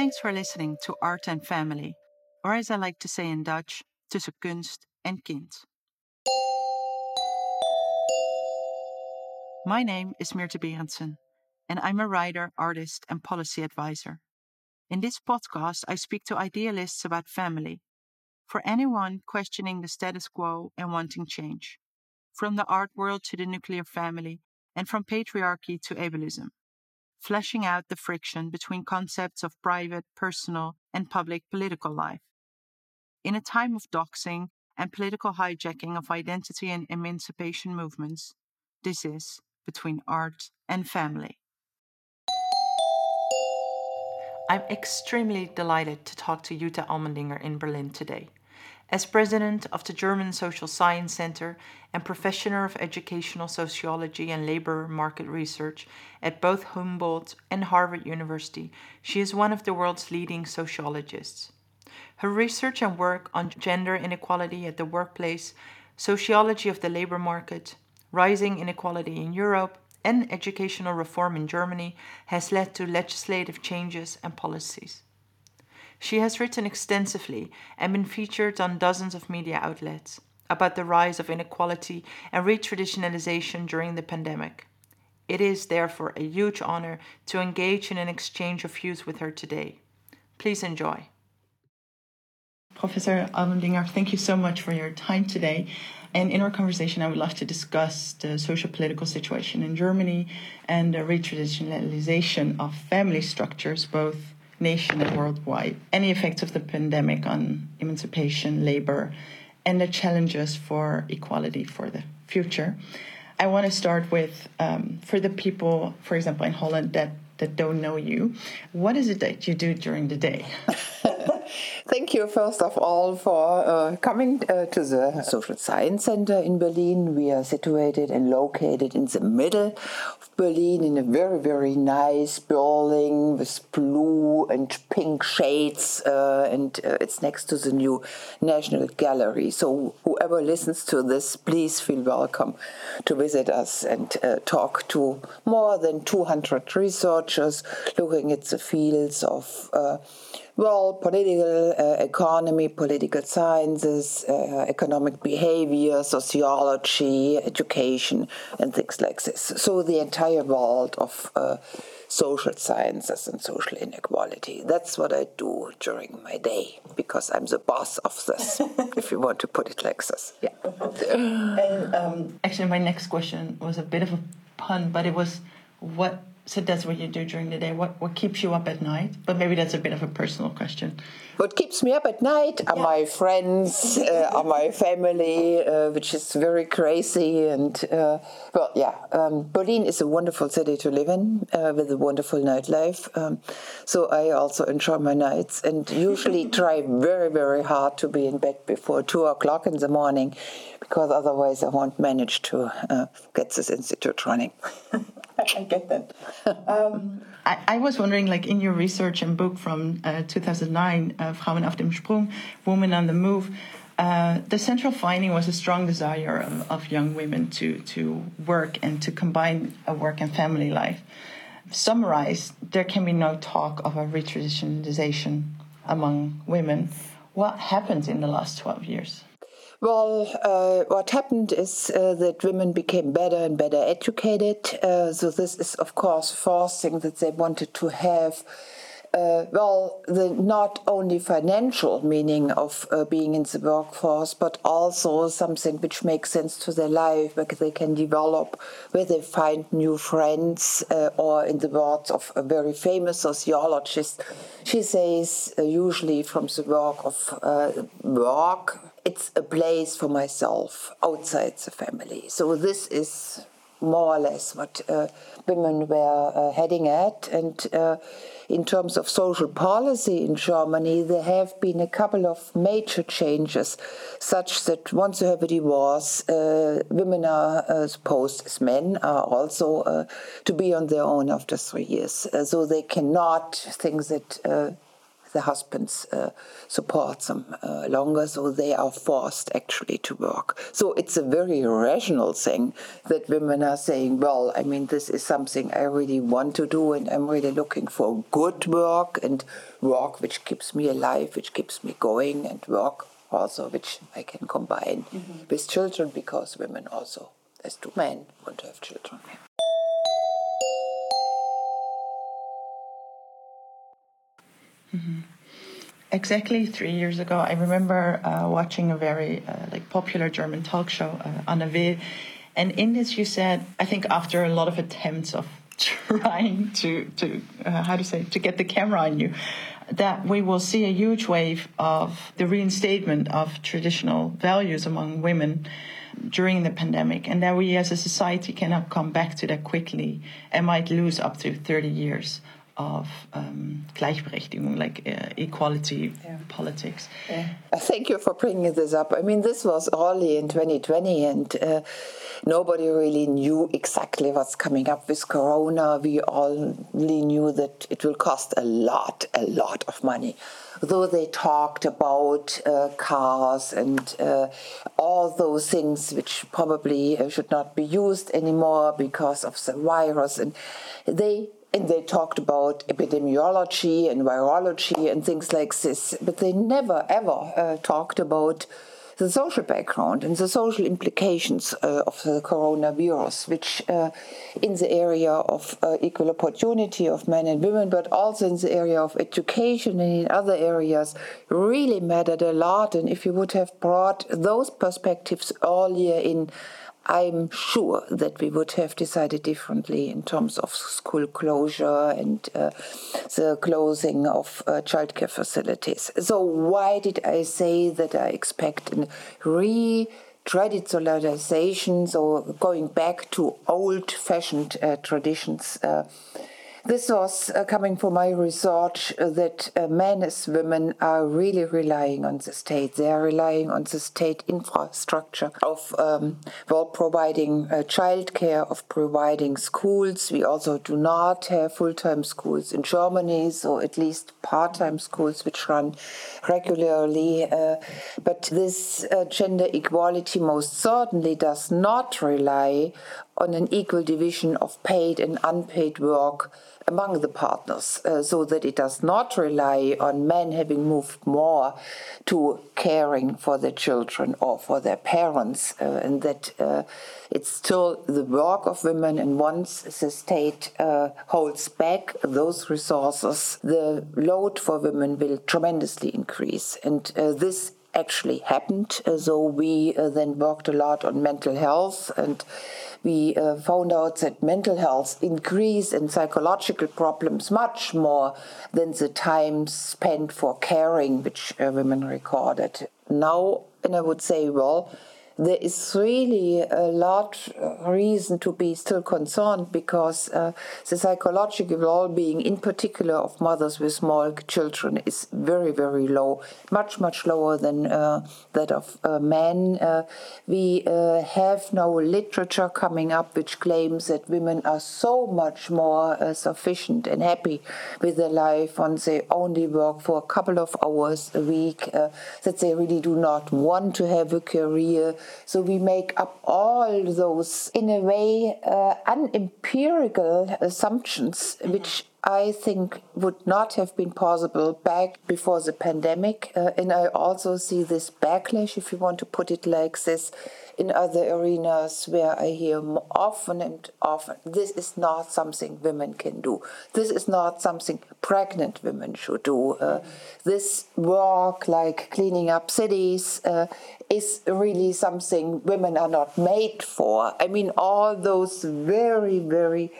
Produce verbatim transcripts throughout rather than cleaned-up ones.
Thanks for listening to Art and Family, or as I like to say in Dutch, tussen kunst en kind. My name is Meerte Berendsen, and I'm a writer, artist, and policy advisor. In this podcast, I speak to idealists about family, for anyone questioning the status quo and wanting change, from the art world to the nuclear family, and from patriarchy to ableism, fleshing out the friction between concepts of private, personal, and public political life. In a time of doxing and political hijacking of identity and emancipation movements, this is Between Art and Family. I'm extremely delighted to talk to Jutta Almendinger in Berlin today. As president of the German Social Science Center and professor of educational sociology and labor market research at both Humboldt and Harvard University, she is one of the world's leading sociologists. Her research and work on gender inequality at the workplace, sociology of the labor market, rising inequality in Europe, and educational reform in Germany has led to legislative changes and policies. She has written extensively and been featured on dozens of media outlets about the rise of inequality and retraditionalization during the pandemic. It is therefore a huge honor to engage in an exchange of views with her today. Please enjoy. Professor Almendinger, thank you so much for your time today. And in our conversation, I would love to discuss the social-political situation in Germany and the retraditionalization of family structures, both nation and worldwide, and the effects of the pandemic on emancipation, labor, and the challenges for equality for the future. I want to start with, um, for the people, for example, in Holland that, that don't know you, what is it that you do during the day? Thank you, first of all, for uh, coming uh, to the Social Science Center in Berlin. We are situated and located in the middle of Berlin in a very, very nice building with blue and pink shades, uh, and uh, it's next to the new National Gallery. So whoever listens to this, please feel welcome to visit us and uh, talk to more than two hundred researchers looking at the fields of uh, Well, political uh, economy, political sciences, uh, economic behavior, sociology, education, and things like this. So the entire world of uh, social sciences and social inequality. That's what I do during my day, because I'm the boss of this, if you want to put it like this. Yeah. And um, actually, my next question was a bit of a pun, but it was what... So that's what you do during the day. What what keeps you up at night? But maybe that's a bit of a personal question. What keeps me up at night are yeah. my friends, uh, are my family, uh, which is very crazy. And, uh, well, yeah, um, Berlin is a wonderful city to live in, uh, with a wonderful nightlife. Um, so I also enjoy my nights and usually try very, very hard to be in bed before two o'clock in the morning, because otherwise I won't manage to uh, get this institute running. I get that. um, I, I was wondering, like, in your research and book from uh, two thousand nine, uh, Frauen auf dem Sprung, Women on the Move, uh, the central finding was a strong desire of, of young women to, to work and to combine a work and family life. Summarized, there can be no talk of a retraditionalization among women. What happened in the last twelve years? Well, uh, what happened is uh, that women became better and better educated. Uh, so this is, of course, first thing that they wanted to have. Uh, well, the not only financial meaning of uh, being in the workforce, but also something which makes sense to their life, where they can develop, where they find new friends, uh, or in the words of a very famous sociologist, she says, uh, usually from the work of uh, work, it's a place for myself outside the family. So this is more or less what uh, women were uh, heading at. And uh, in terms of social policy in Germany, there have been a couple of major changes, such that once you have a divorce, uh, women are uh, supposed, as men, are also uh, to be on their own after three years. Uh, so they cannot think that uh, the husbands uh, support them uh, longer, so they are forced actually to work. So it's a very rational thing that women are saying, well, I mean, this is something I really want to do, and I'm really looking for good work, and work which keeps me alive, which keeps me going, and work also which I can combine mm-hmm. with children, because women also, as do men, want to have children. Mm-hmm. Exactly three years ago, I remember uh, watching a very uh, like popular German talk show, uh, Anna Will, and in this you said, I think after a lot of attempts of trying to to uh, how to say to get the camera on you, that we will see a huge wave of the reinstatement of traditional values among women during the pandemic, and that we as a society cannot come back to that quickly and might lose up to thirty years of um, Gleichberechtigung, like uh, equality yeah. politics. Yeah. Thank you for bringing this up. I mean, this was early in twenty twenty, and uh, nobody really knew exactly what's coming up with Corona. We only knew that it will cost a lot, a lot of money. Though they talked about uh, cars and uh, all those things which probably uh, should not be used anymore because of the virus, and they And they talked about epidemiology and virology and things like this, but they never, ever uh, talked about the social background and the social implications uh, of the coronavirus, which uh, in the area of uh, equal opportunity of men and women, but also in the area of education and in other areas, really mattered a lot. And if you would have brought those perspectives earlier in, I'm sure that we would have decided differently in terms of school closure and uh, the closing of uh, childcare facilities. So why did I say that I expect a re-traditionalization, so going back to old-fashioned uh, traditions? Uh, This was uh, coming from my research uh, that uh, men as women are really relying on the state. They are relying on the state infrastructure of um, well, providing uh, childcare, of providing schools. We also do not have full-time schools in Germany, so at least part-time schools which run regularly. Uh, but this uh, gender equality most certainly does not rely on an equal division of paid and unpaid work among the partners, uh, so that it does not rely on men having moved more to caring for their children or for their parents, uh, and that uh, it's still the work of women, and once the state uh, holds back those resources, the load for women will tremendously increase. And uh, this actually happened, uh, so we uh, then worked a lot on mental health, and we uh, found out that mental health increase and psychological problems much more than the time spent for caring, which uh, women recorded. Now, and I would say, well, there is really a lot of reason to be still concerned, because uh, the psychological well-being, in particular of mothers with small children, is very, very low, much, much lower than uh, that of uh, men. Uh, we uh, have now literature coming up which claims that women are so much more uh, sufficient and happy with their life once they only work for a couple of hours a week, uh, that they really do not want to have a career. So we make up all those, in a way, uh, unempirical assumptions, mm-hmm. which I think would not have been possible back before the pandemic. Uh, and I also see this backlash, if you want to put it like this, in other arenas where I hear often and often, this is not something women can do. This is not something pregnant women should do. Uh, this work, like cleaning up cities, uh, is really something women are not made for. I mean, all those very, very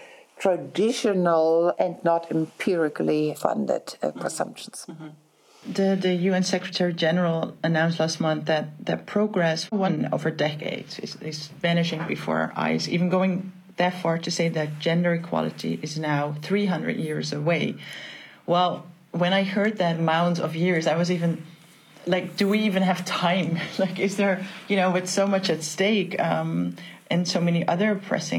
traditional and not empirically funded uh, presumptions. Mm-hmm. The, the U N Secretary General announced last month that, that progress won over decades is, is vanishing before our eyes, even going that far to say that gender equality is now three hundred years away. Well, when I heard that amount of years, I was even like, do we even have time? Like, is there, you know, with so much at stake um, and so many other pressing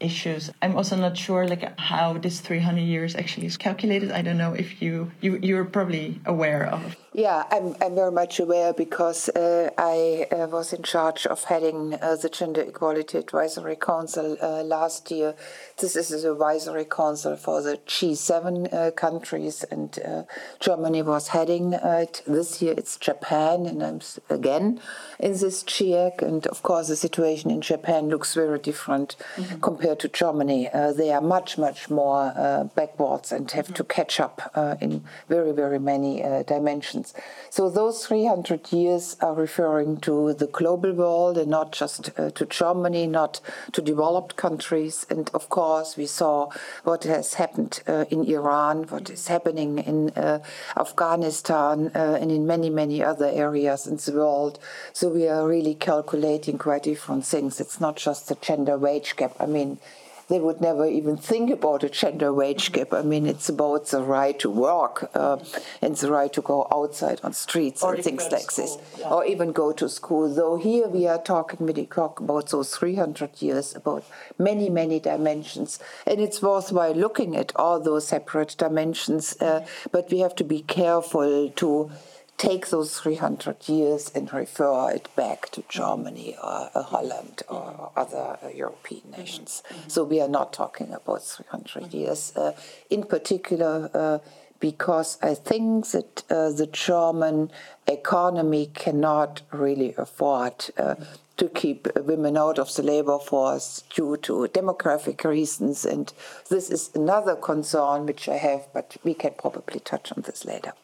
issues. I'm also not sure like how this three hundred years actually is calculated. I don't know if you, you you're probably aware of. Yeah, I'm, I'm very much aware because uh, I uh, was in charge of heading uh, the Gender Equality Advisory Council uh, last year. This is an advisory council for the G seven uh, countries, and uh, Germany was heading it. This year it's Japan, and I'm again in this G E C. And of course, the situation in Japan looks very different mm-hmm. compared to Germany. Uh, they are much, much more uh, backwards and have mm-hmm. to catch up uh, in very, very many uh, dimensions. So those three hundred years are referring to the global world and not just uh, to Germany, not to developed countries. And of course, we saw what has happened uh, in Iran, what is happening in uh, Afghanistan, uh, and in many, many other areas in the world. So we are really calculating quite different things. It's not just the gender wage gap. I mean, they would never even think about a gender wage gap. I mean, it's about the right to work uh, and the right to go outside on streets or and things like this, yeah. or even go to school. Though here we are talking, we talk about those three hundred years, about many, many dimensions. And it's worthwhile looking at all those separate dimensions, uh, but we have to be careful to take those three hundred years and refer it back to Germany or uh, Holland or other uh, European nations. Mm-hmm. So we are not talking about three hundred years. Uh, in particular, uh, because I think that uh, the German economy cannot really afford uh, to keep women out of the labor force due to demographic reasons. And this is another concern which I have, but we can probably touch on this later.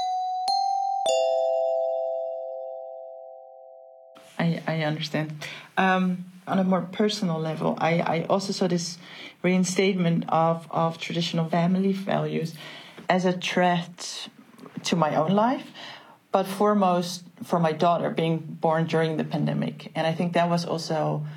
I, I understand. Um, on a more personal level, I, I also saw this reinstatement of, of traditional family values as a threat to my own life, but foremost for my daughter being born during the pandemic. And I think that was also,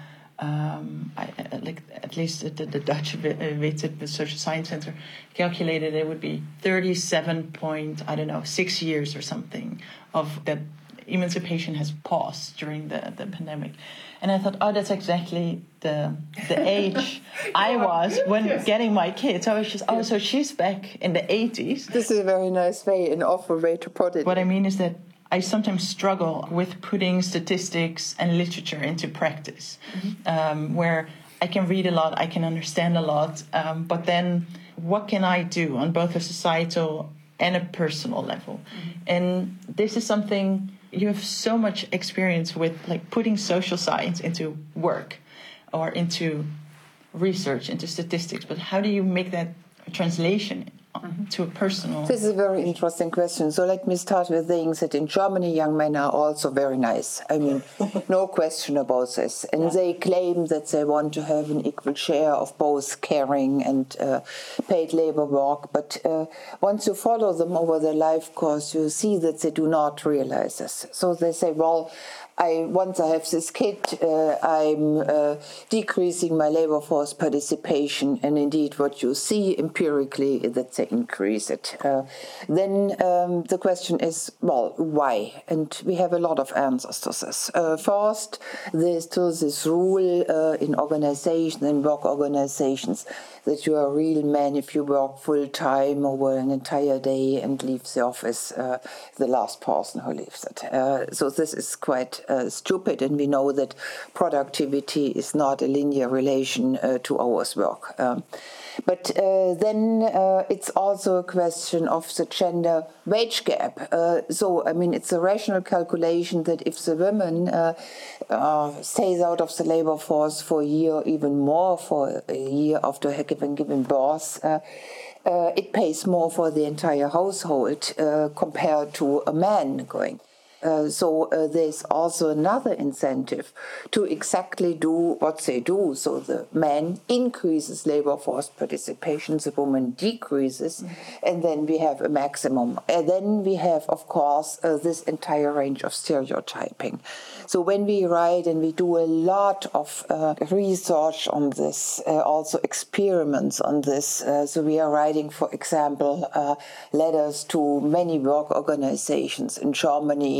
um, I, like at least the, the Dutch W I T S, the Social Science Center, calculated it would be thirty-seven point, I don't know, six years or something of that emancipation has paused during the, the pandemic. And I thought, oh, that's exactly the the age I was when yes. getting my kids. I was just, oh, so she's back in the eighties. This is a very nice way, an awful way to put it. What I mean is that I sometimes struggle with putting statistics and literature into practice, mm-hmm. um, where I can read a lot, I can understand a lot, um, but then what can I do on both a societal and a personal level? Mm-hmm. And this is something you have so much experience with, like putting social science into work or into research, into statistics. But how do you make that translation mm-hmm. to a personal? This is a very interesting question. So let me start with saying that in Germany, young men are also very nice. I mean, no question about this. And yeah. they claim that they want to have an equal share of both caring and uh, paid labor work. But uh, once you follow them over their life course, you see that they do not realize this. So they say, well, I once I have this kid, uh, I'm uh, decreasing my labor force participation, and indeed what you see empirically is that they increase it. Uh, then um, the question is, well, why? And we have a lot of answers to this. Uh, first, there's still this rule uh, in organizations and work organizations that you are a real man if you work full-time over an entire day and leave the office, uh, the last person who leaves it. Uh, so this is quite uh, stupid, and we know that productivity is not a linear relation uh, to hours work. Um, But uh, then uh, it's also a question of the gender wage gap. Uh, so, I mean, it's a rational calculation that if the woman uh, uh, stays out of the labor force for a year, or even more for a year after having given birth, uh, uh, it pays more for the entire household uh, compared to a man going. Uh, so uh, there's also another incentive to exactly do what they do. So the man increases labor force participation, the woman decreases, mm-hmm. and then we have a maximum. And then we have, of course, uh, this entire range of stereotyping. So when we write, and we do a lot of uh, research on this, uh, also experiments on this. Uh, so we are writing, for example, uh, letters to many work organizations in Germany,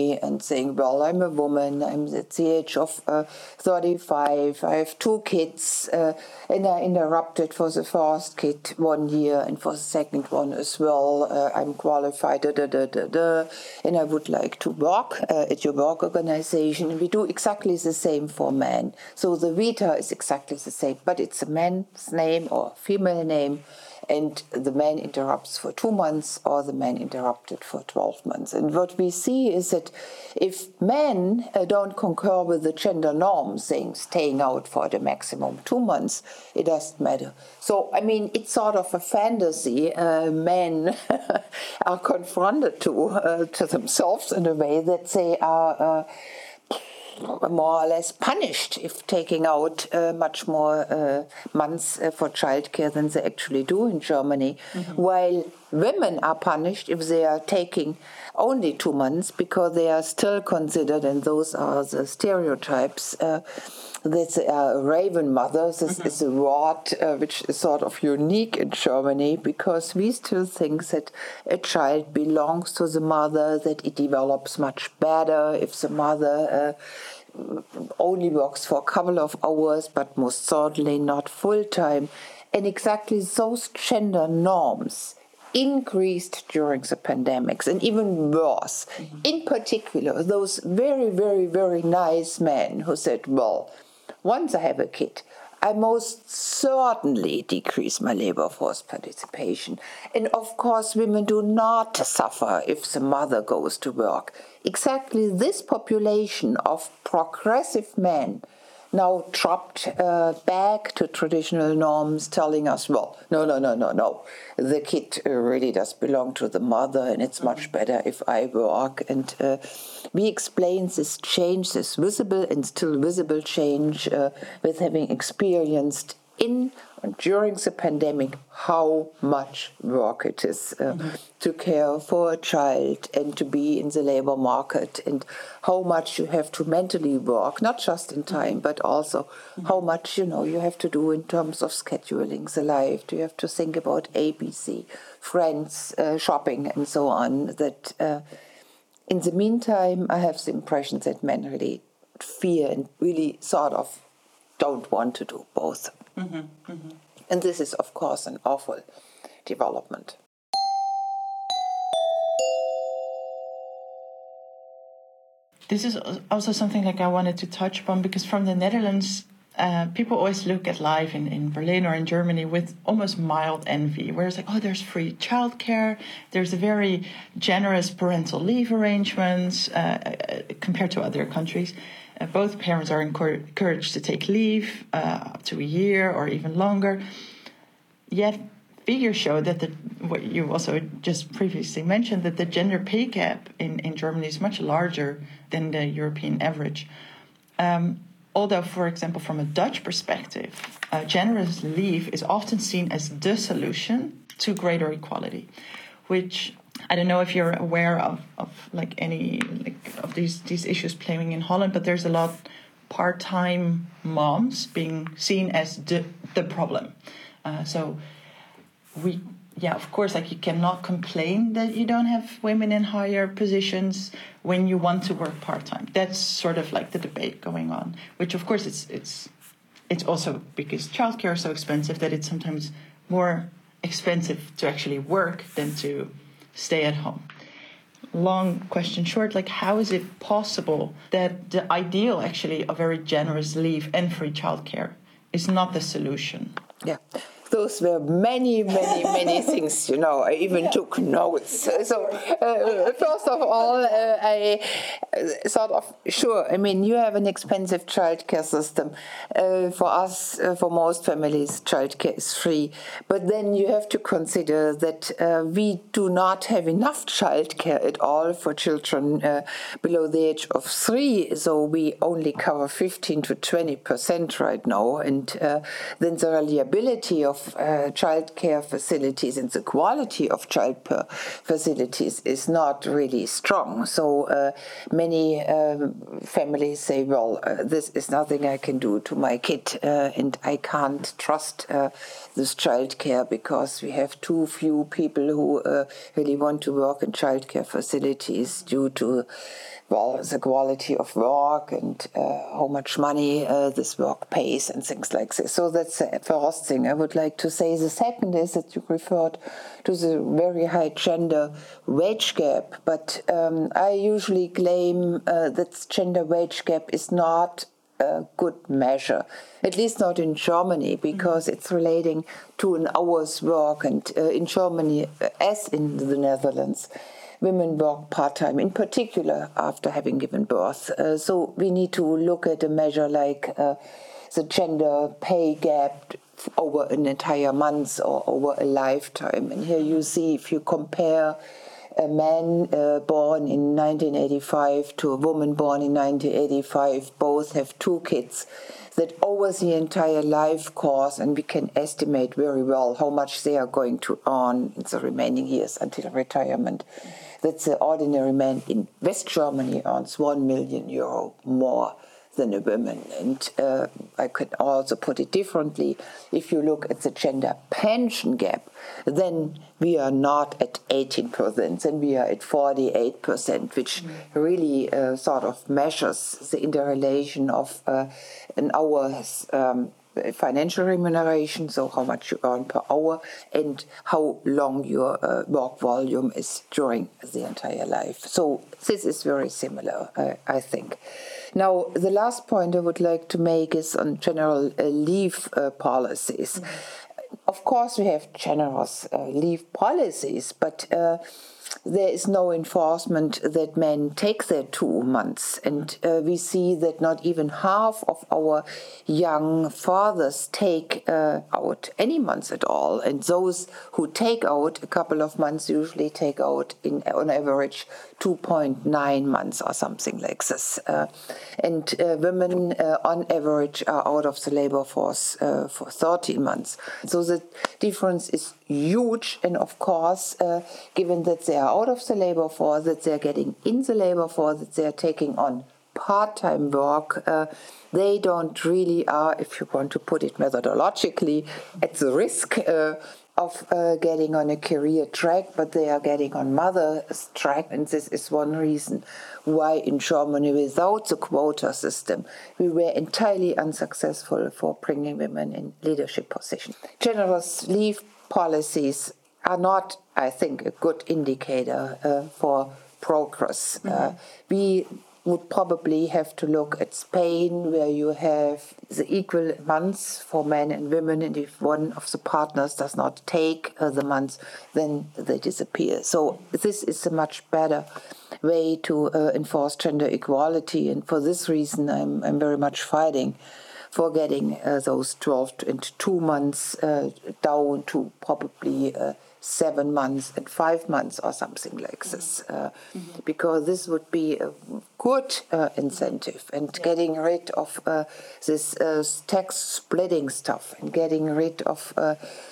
Germany and saying, well, I'm a woman, I'm at the age of uh, thirty-five, I have two kids, uh, and I interrupted for the first kid one year and for the second one as well. Uh, I'm qualified, da, da, da, da, da, and I would like to work uh, at your work organization. And we do exactly the same for men. So the vita is exactly the same, but it's a man's name or female name. And the man interrupts for two months or the man interrupted for twelve months. And what we see is that if men uh, don't concur with the gender norm saying staying out for the maximum two months, it doesn't matter. So, I mean, it's sort of a fantasy uh, men are confronted to, uh, to themselves in a way that they are uh, more or less punished if taking out uh, much more uh, months uh, for childcare than they actually do in Germany, mm-hmm. while women are punished if they are taking only two months because they are still considered, and those are the stereotypes, uh, that they are raven mothers. This mm-hmm. is a word uh, which is sort of unique in Germany because we still think that a child belongs to the mother, that it develops much better if the mother uh, only works for a couple of hours, but most certainly not full-time. And exactly those gender norms increased during the pandemics, and even worse. Mm-hmm. In particular, those very, very, very nice men who said, well, once I have a kid, I most certainly decrease my labor force participation. And of course, women do not suffer if the mother goes to work. Exactly this population of progressive men now dropped uh, back to traditional norms, telling us, well, no, no, no, no, no. The kid uh, really does belong to the mother, and it's much better if I work. And uh, we explain this change, this visible and still visible change, uh, with having experienced in and during the pandemic how much work it is uh, mm-hmm. to care for a child and to be in the labor market, and how much you have to mentally work, not just in time, mm-hmm. but also mm-hmm. how much, you know, you have to do in terms of scheduling the life. You have to think about A B C, friends, uh, shopping, and so on. That uh, in the meantime, I have the impression that men really fear and really sort of don't want to do both. Mm-hmm, mm-hmm. And this is, of course, an awful development. This is also something like I wanted to touch upon, because from the Netherlands, uh, people always look at life in, in Berlin or in Germany with almost mild envy, where it's like, oh, there's free childcare, there's a very generous parental leave arrangements uh, compared to other countries. Uh, both parents are encouraged to take leave uh, up to a year or even longer. Yet figures show that the, what you also just previously mentioned, that the gender pay gap in, in Germany is much larger than the European average. Um, although, for example, from a Dutch perspective, uh, generous leave is often seen as the solution to greater equality, which I don't know if you're aware of, of like any like of these these issues playing in Holland, but there's a lot part-time moms being seen as the the problem. Uh, so we, yeah, of course, like you cannot complain that you don't have women in higher positions when you want to work part-time. That's sort of like the debate going on, which of course it's it's it's also because childcare is so expensive that it's sometimes more expensive to actually work than to stay at home. Long question short, like how is it possible that the ideal actually a very generous leave and free childcare is not the solution? Yeah. Those were many, many, many things, you know. I even yeah. took notes. So, uh, first of all, uh, I uh, sort of, sure, I mean, you have an expensive childcare system. Uh, for us, uh, for most families, childcare is free. But then you have to consider that uh, we do not have enough childcare at all for children uh, below the age of three. So we only cover fifteen to twenty percent right now. And uh, then the reliability of Uh, childcare facilities and the quality of childcare facilities is not really strong. So uh, many uh, families say, well, uh, this is nothing I can do to my kid, uh, and I can't trust uh, this childcare because we have too few people who uh, really want to work in childcare facilities due to well, the quality of work and uh, how much money uh, this work pays and things like this. So that's the first thing I would like to say. The second is that you referred to the very high gender wage gap, but um, I usually claim uh, that gender wage gap is not a good measure, at least not in Germany, because mm-hmm. it's relating to an hour's work, and uh, in Germany, as in the Netherlands, women work part-time, in particular after having given birth. Uh, so we need to look at a measure like uh, the gender pay gap over an entire month or over a lifetime. And here you see, if you compare a man uh, born in nineteen eighty-five to a woman born in nineteen eighty-five, both have two kids, that over the entire life course, and we can estimate very well how much they are going to earn in the remaining years until retirement, that the ordinary man in West Germany earns one million euro more than a woman. And uh, I could also put it differently. If you look at the gender pension gap, then we are not at eighteen percent, then we are at forty-eight percent, which mm-hmm. really uh, sort of measures the interrelation of uh, an hour's um, financial remuneration, so how much you earn per hour, and how long your uh, work volume is during the entire life. So this is very similar, uh, I think. Now, the last point I would like to make is on general uh, leave uh, policies. Mm-hmm. Of course, we have generous uh, leave policies, but uh, there is no enforcement that men take their two months. And uh, we see that not even half of our young fathers take uh, out any months at all. And those who take out a couple of months usually take out, in on average, two point nine months or something like this. Uh, and uh, women, uh, on average, are out of the labor force uh, for thirteen months. So the difference is huge. And of course, uh, given that they are out of the labor force, that they're getting in the labor force, that they're taking on part-time work, uh, they don't really are, if you want to put it methodologically, at the risk uh, of uh, getting on a career track, but they are getting on mother's track. And this is one reason why in Germany, without the quota system, we were entirely unsuccessful for bringing women in leadership positions. Generous leave policies are not, I think, a good indicator uh, for progress. Mm-hmm. Uh, we would probably have to look at Spain, where you have the equal months for men and women, and if one of the partners does not take uh, the months, then they disappear. So this is a much better way to uh, enforce gender equality, and for this reason I'm, I'm very much fighting for getting uh, those twelve and two months uh, down to probably uh, seven months and five months or something like this, uh, mm-hmm. because this would be a good uh, incentive, and yeah. getting rid of uh, this uh, tax splitting stuff, and getting rid of uh,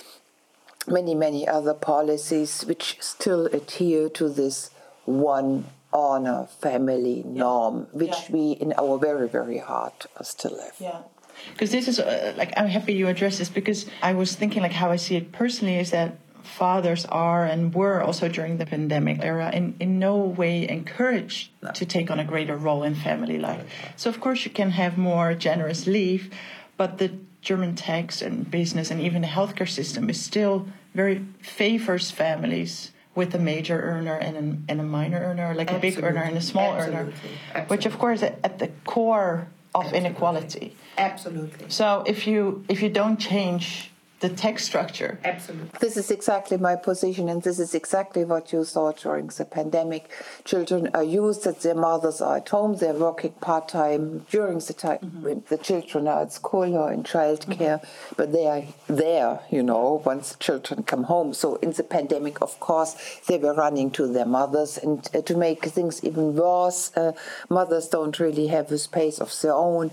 many, many other policies which still adhere to this one honor family yeah. norm, which yeah. we in our very, very heart still have. Yeah. Because this is, uh, like, I'm happy you addressed this, because I was thinking, like, how I see it personally is that fathers are and were also during the pandemic era in, in no way encouraged no. to take on a greater role in family life. So, of course, you can have more generous leave, but the German tax and business and even the healthcare system is still very favors families with a major earner and a, and a minor earner, like Absolutely. a big earner and a small Absolutely. earner, Absolutely. which, of course, is at the core of Absolutely. inequality. Absolutely. So if you if you don't change the tax structure. Absolutely. This is exactly my position, and this is exactly what you saw during the pandemic. Children are used that their mothers are at home, they're working part-time during the time mm-hmm. when the children are at school or in childcare, mm-hmm. but they are there, you know, once the children come home. So in the pandemic, of course, they were running to their mothers, and uh, to make things even worse, uh, mothers don't really have a space of their own.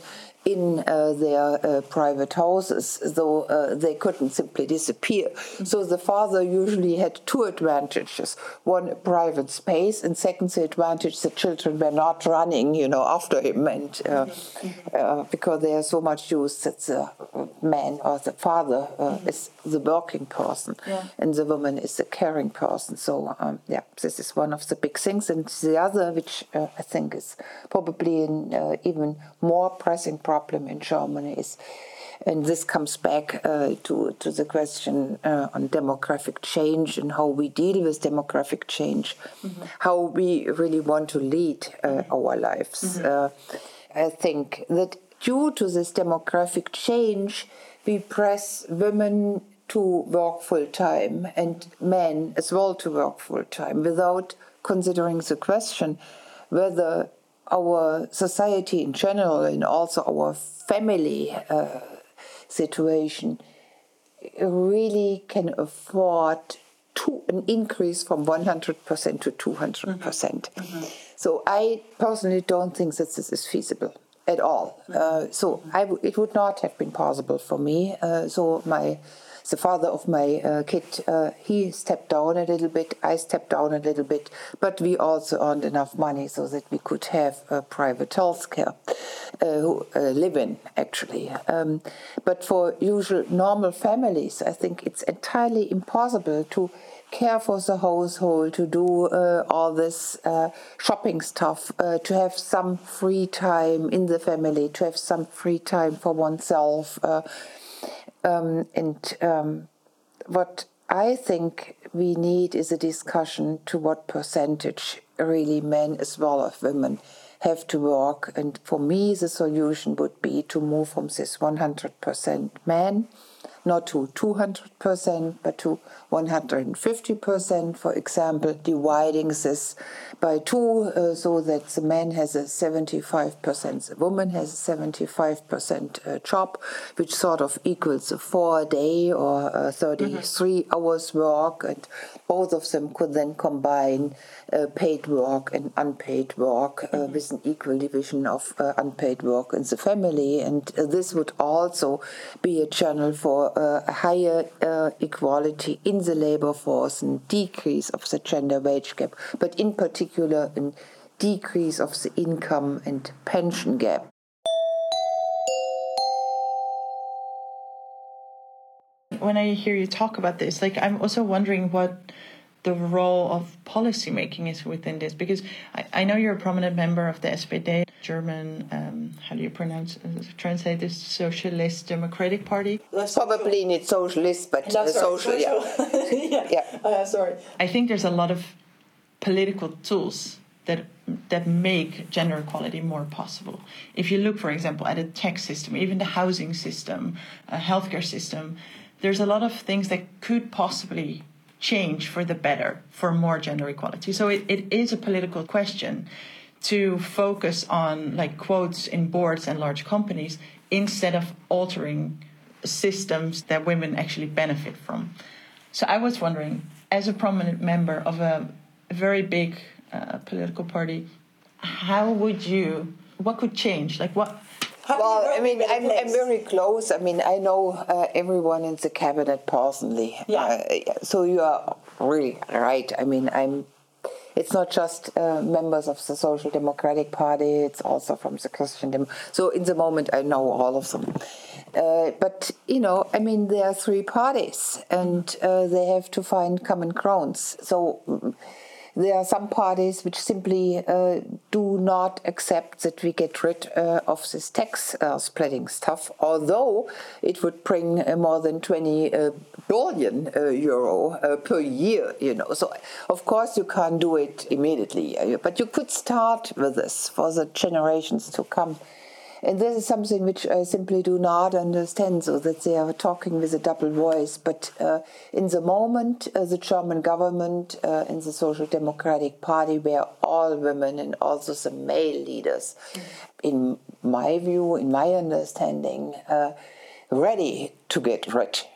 in uh, their uh, private houses, though uh, they couldn't simply disappear. Mm-hmm. So the father usually had two advantages. One, a private space, and second, the advantage the children were not running, you know, after him, and uh, mm-hmm. uh, because they are so much used that the man or the father uh, mm-hmm. is the working person, yeah. and the woman is the caring person. So, um, yeah, this is one of the big things. And the other, which uh, I think is probably an uh, even more pressing problem in Germany, is, and this comes back uh, to, to the question uh, on demographic change and how we deal with demographic change, mm-hmm. how we really want to lead uh, mm-hmm. our lives. Mm-hmm. Uh, I think that due to this demographic change, we press women to work full-time and men as well to work full-time without considering the question whether our society in general and also our family uh, situation really can afford to an increase from one hundred percent to two hundred percent. Mm-hmm. Mm-hmm. So I personally don't think that this is feasible at all. Mm-hmm. Uh, so I w- it would not have been possible for me. Uh, so my the father of my uh, kid, uh, he stepped down a little bit, I stepped down a little bit, but we also earned enough money so that we could have uh, private health care, uh, uh, live-in, actually. Um, but for usual normal families, I think it's entirely impossible to care for the household, to do uh, all this uh, shopping stuff, uh, to have some free time in the family, to have some free time for oneself. Uh, Um, and um, what I think we need is a discussion to what percentage really men as well as women have to work. And for me, the solution would be to move from this one hundred percent men, not to two hundred percent, but to one hundred fifty percent, for example, dividing this by two uh, so that the man has a seventy-five percent, the woman has a seventy-five percent uh, job, which sort of equals a four-day or uh, thirty-three mm-hmm. hours work, and both of them could then combine uh, paid work and unpaid work uh, mm-hmm. with an equal division of uh, unpaid work in the family, and uh, this would also be a channel for uh, a higher uh, equality in the labor force and decrease of the gender wage gap, but in particular a decrease of the income and pension gap. When I hear you talk about this, like, I'm also wondering what the role of policymaking is within this, because I, I know you're a prominent member of the S P D, German, um, how do you pronounce, uh, translate this, Socialist Democratic Party? Probably not socialist, but no, sorry, social, social. yeah. yeah. yeah. Uh, sorry. I think there's a lot of political tools that that make gender equality more possible. If you look, for example, at a tax system, even the housing system, a healthcare system, there's a lot of things that could possibly change for the better, for more gender equality. So it, it is a political question to focus on like quotes in boards and large companies instead of altering systems that women actually benefit from. So I was wondering, as a prominent member of a, a very big uh, political party, how would you, what could change? Like what? Well, I mean, I'm, I'm very close. I mean, I know uh, everyone in the cabinet personally. Yeah. Uh, so you are really right. I mean, I'm. It's not just uh, members of the Social Democratic Party. It's also from the Christian Dem. So in the moment, I know all of them. Uh, but you know, I mean, there are three parties, and uh, they have to find common grounds. So. Um, There are some parties which simply uh, do not accept that we get rid uh, of this tax uh, splitting stuff, although it would bring uh, more than twenty uh, billion uh, euro uh, per year, you know. So, of course, you can't do it immediately, uh, but you could start with this for the generations to come. And this is something which I simply do not understand, so that they are talking with a double voice. But uh, in the moment, uh, the German government uh, and the Social Democratic Party were all women and also the male leaders, mm-hmm. in my view, in my understanding, uh, ready to get rid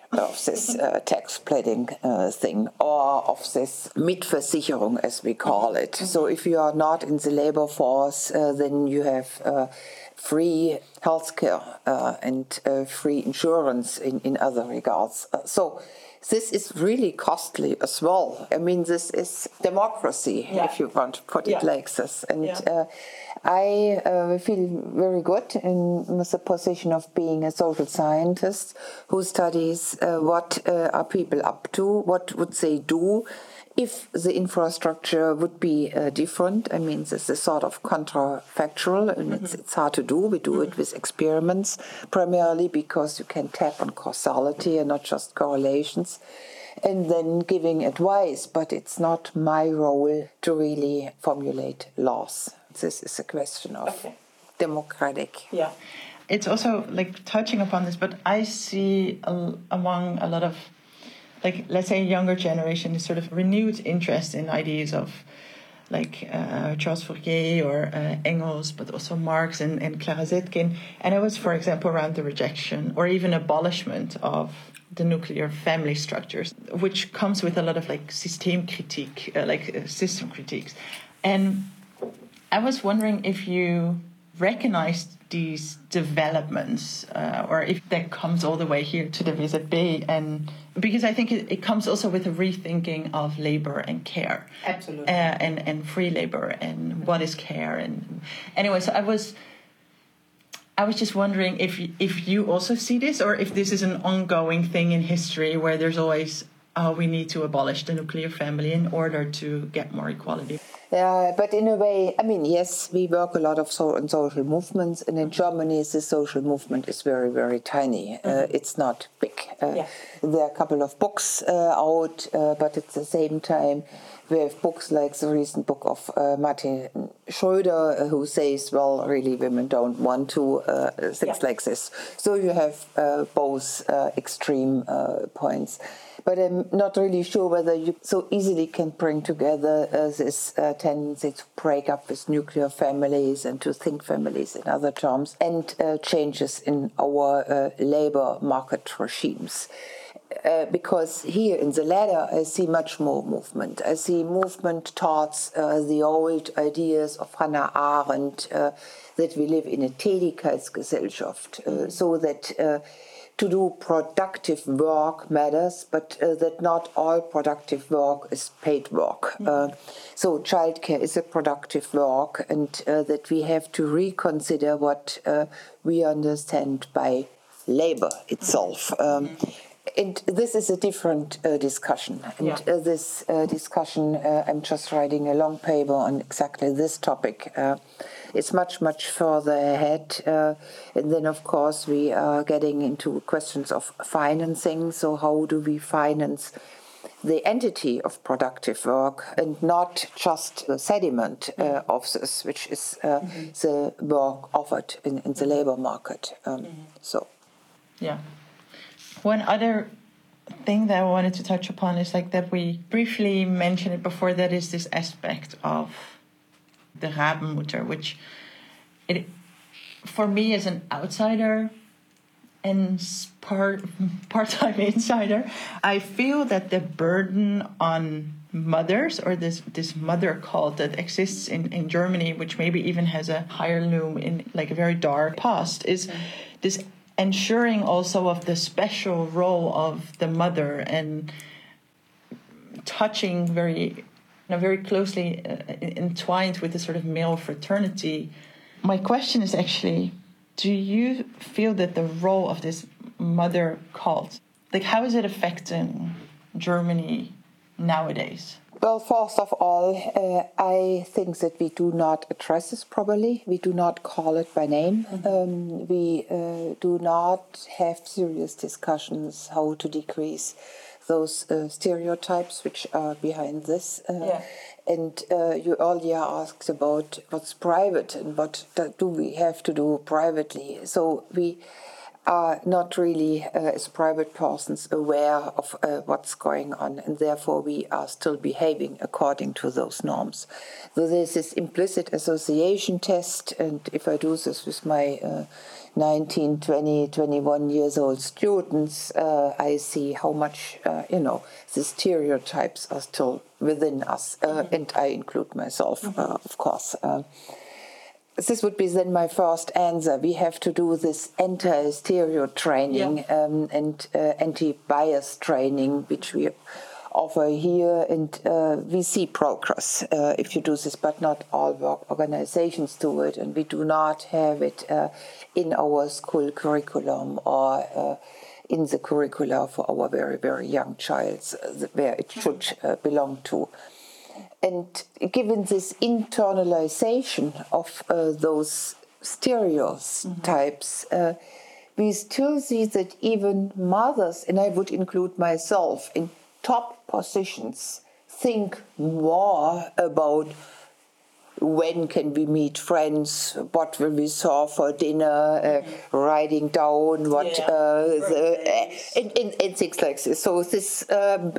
of this uh, tax splitting uh, thing, or of this Mitversicherung, as we call it. Mm-hmm. So if you are not in the labor force, uh, then you have uh, free healthcare uh, and uh, free insurance in, in other regards. Uh, so this is really costly as well. I mean, this is democracy, yeah. if you want to put yeah. it like this. And yeah. uh, I uh, feel very good in the position of being a social scientist who studies uh, what uh, are people up to, what would they do if the infrastructure would be uh, different. I mean, this is sort of counterfactual, and mm-hmm. it's, it's hard to do. We do mm-hmm. it with experiments, primarily because you can tap on causality and not just correlations, and then giving advice, but it's not my role to really formulate laws. This is a question of okay. democratic. Yeah. It's also like touching upon this, but I see a, among a lot of, like, let's say, younger generation is sort of renewed interest in ideas of like uh, Charles Fourier or uh, Engels, but also Marx and, and Clara Zetkin. And it was, for example, around the rejection or even abolishment of the nuclear family structures, which comes with a lot of like systemkritik, uh, like uh, system critiques. And I was wondering if you recognized these developments, uh, or if that comes all the way here to the V Z B, and because I think it, it comes also with a rethinking of labor and care, absolutely, uh, and and free labor and what is care, and anyway, so I was, I was just wondering if if you also see this, or if this is an ongoing thing in history where there's always, oh, we need to abolish the nuclear family in order to get more equality. Yeah, but in a way, I mean, yes, we work a lot of so on social movements, and in Germany, the social movement is very, very tiny. Mm-hmm. Uh, it's not big. Uh, yeah. There are a couple of books uh, out, uh, but at the same time, we have books like the recent book of uh, Martin Schröder, uh, who says, well, really, women don't want to, uh, things yeah. like this. So you have uh, both uh, extreme uh, points. But I'm not really sure whether you so easily can bring together uh, this uh, tendency to break up with nuclear families and to think families in other terms, and uh, changes in our uh, labor market regimes. Uh, because here in the latter, I see much more movement. I see movement towards uh, the old ideas of Hannah Arendt, uh, that we live in a Tätigkeitsgesellschaft, uh, so that uh, to do productive work matters, but uh, that not all productive work is paid work. Mm-hmm. Uh, so childcare is a productive work, and uh, that we have to reconsider what uh, we understand by labor itself. Um, mm-hmm. And this is a different uh, discussion. And yeah. uh, this uh, discussion, uh, I'm just writing a long paper on exactly this topic. Uh, it's much, much further ahead. Uh, and then, of course, we are getting into questions of financing. So how do we finance the entity of productive work and not just the sediment uh, of this, which is uh, mm-hmm. the work offered in, in the mm-hmm. labor market. Um, mm-hmm. So, yeah. One other thing that I wanted to touch upon is like that we briefly mentioned it before, that is this aspect of the Rabenmutter, which it, for me as an outsider and part, part-time insider, I feel that the burden on mothers, or this, this mother cult that exists in, in Germany, which maybe even has a higher loom in like a very dark past, is mm-hmm. this ensuring also of the special role of the mother and touching very, you know, very closely uh, entwined with the sort of male fraternity. My question is actually, do you feel that the role of this mother cult, like how is it affecting Germany nowadays? Well, first of all, uh, I think that we do not address this properly. We do not call it by name. Mm-hmm. Um, we uh, do not have serious discussions how to decrease those uh, stereotypes which are behind this. Uh, yeah. And uh, you earlier asked about what's private and what do we have to do privately. So we... are not really, uh, as private persons, aware of uh, what's going on, and therefore we are still behaving according to those norms. So there's this implicit association test, and if I do this with my uh, nineteen, twenty, twenty-one years old students, uh, I see how much, uh, you know, the stereotypes are still within us, uh, mm-hmm. and I include myself, mm-hmm. uh, of course. Uh, This would be then my first answer. We have to do this anti-stereo training, yeah. um, and uh, anti-bias training, which we offer here, and uh, we see progress uh, if you do this, but not all organizations do it, and we do not have it uh, in our school curriculum or uh, in the curricula for our very, very young child, where it should uh, belong to. And given this internalization of uh, those stereotypes, mm-hmm. uh, we still see that even mothers, and I would include myself, in top positions, think more about when can we meet friends, what will we serve for dinner, uh, writing down what, yeah. uh, the, uh, and, and, and things like this. So this... Um,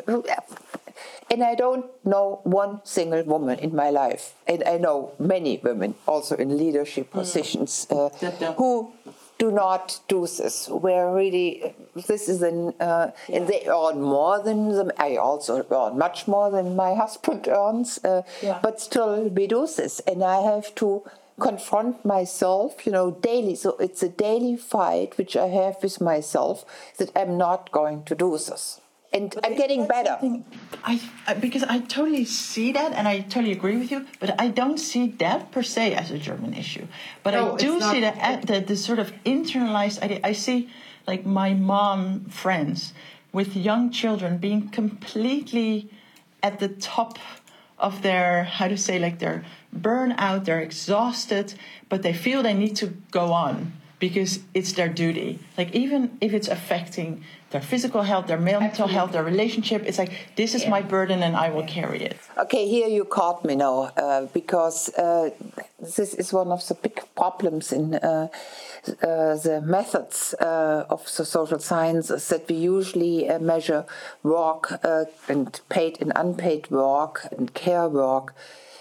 And I don't know one single woman in my life, and I know many women also in leadership positions uh, who do not do this, where really this is an, uh, yeah. and they earn more than them. I also earn much more than my husband earns, uh, yeah. but still we do this, and I have to confront myself, you know, daily. So it's a daily fight which I have with myself that I'm not going to do this. And but I'm getting better. I, because I totally see that, and I totally agree with you, but I don't see that per se as a German issue. But no, I do see that the, the sort of internalized idea. I see, like, my mom friends with young children being completely at the top of their, how to say, like, they're burnout, they're exhausted, but they feel they need to go on because it's their duty. Like, even if it's affecting their physical health, their mental Absolutely. health, their relationship, it's like, this is yeah. my burden and I will carry it. Okay, here you caught me now, uh, because uh, this is one of the big problems in uh, uh, the methods uh, of the social sciences, that we usually uh, measure work uh, and paid and unpaid work and care work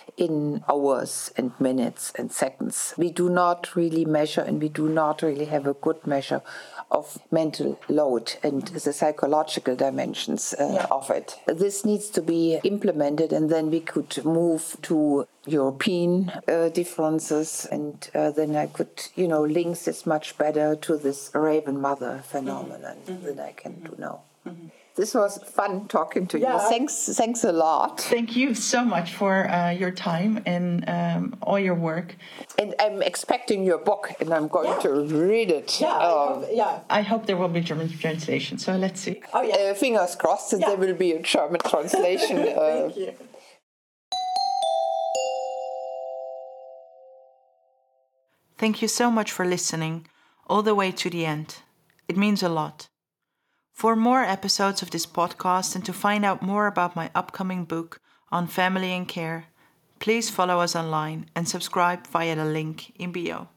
in hours and minutes and seconds. We do not really measure, and we do not really have a good measure of mental load and the psychological dimensions uh, yeah. of it. This needs to be implemented, and then we could move to European uh, differences, and uh, then I could, you know, link this much better to this Raven Mother phenomenon mm-hmm. than I can do now. Mm-hmm. This was fun talking to yeah. you. Thanks, thanks a lot. Thank you so much for uh, your time and um, all your work. And I'm expecting your book, and I'm going yeah. to read it. Yeah, um, I hope, yeah. I hope there will be German translation. So let's see. Oh yeah. Uh, fingers crossed that yeah. there will be a German translation. Thank uh, you. Thank you so much for listening all the way to the end. It means a lot. For more episodes of this podcast and to find out more about my upcoming book on family and care, please follow us online and subscribe via the link in bio.